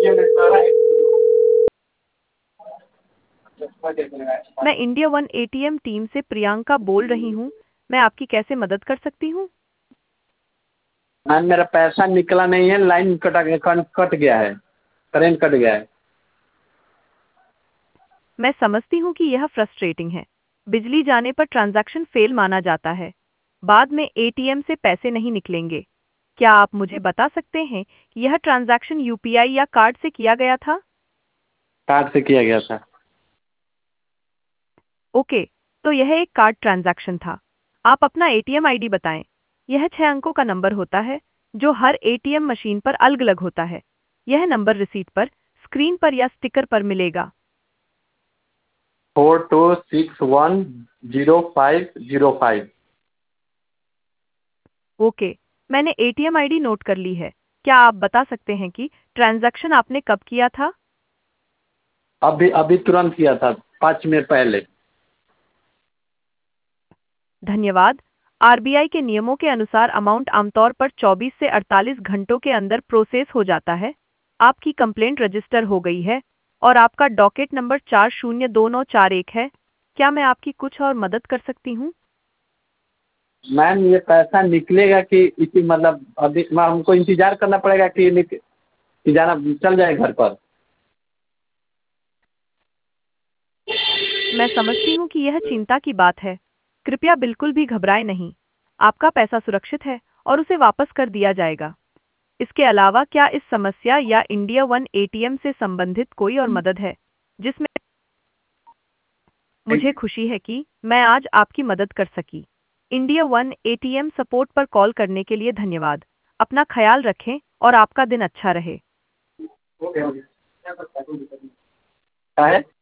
मैं India One ATM team से प्रियंका बोल रही हूँ। मैं आपकी कैसे मदद कर सकती हूँ? मैम मेरा पैसा निकला नहीं है, लाइन कट गया है, करेंट कट गया है। मैं समझती हूँ कि यह फ्रस्ट्रेटिंग है। बिजली जाने पर ट्रांजैक्शन फेल माना जाता है। बाद में एटीएम से पैसे नहीं निकलेंगे। क्या आप मुझे बता सकते हैं कि यह ट्रांजैक्शन यूपीआई या कार्ड से किया गया था? कार्ड से किया गया था। ओके, तो यह एक कार्ड ट्रांजैक्शन था। आप अपना एटीएम आईडी बताएं। यह 6 अंकों का नंबर होता है जो हर एटीएम मशीन पर अलग-अलग होता है। यह नंबर रिसीट पर, स्क्रीन पर या स्टिकर पर मिलेगा। 42610505। ओके, मैंने एटीएम आईडी नोट कर ली है। क्या आप बता सकते हैं कि ट्रांजैक्शन आपने कब किया था? अभी अभी तुरंत किया था, 5 मिनट पहले। धन्यवाद। आरबीआई के नियमों के अनुसार अमाउंट आमतौर पर 24 से 48 घंटों के अंदर प्रोसेस हो जाता है। आपकी कंप्लेंट रजिस्टर हो गई है और आपका डॉकेट नंबर 402941 है। क्या मैं आपकी कुछ और मदद कर सकती हूँ? मैम ये पैसा निकलेगा कि इसी मतलब अभी हमको इंतजार करना पड़ेगा कि जाना चल जाए घर पर? मैं समझती हूँ कि यह चिंता की बात है। कृपया बिल्कुल भी घबराएं नहीं। आपका पैसा सुरक्षित है और उसे वापस कर दिया जाएगा। इसके अलावा क्या इस समस्या या इंडिया वन एटीएम से संबंधित कोई और मदद है जिसमें मुझे खुशी है कि मैं आज आपकी मदद कर सकी। इंडिया वन एटीएम सपोर्ट पर कॉल करने के लिए धन्यवाद। अपना ख्याल रखें और आपका दिन अच्छा रहे। क्या है?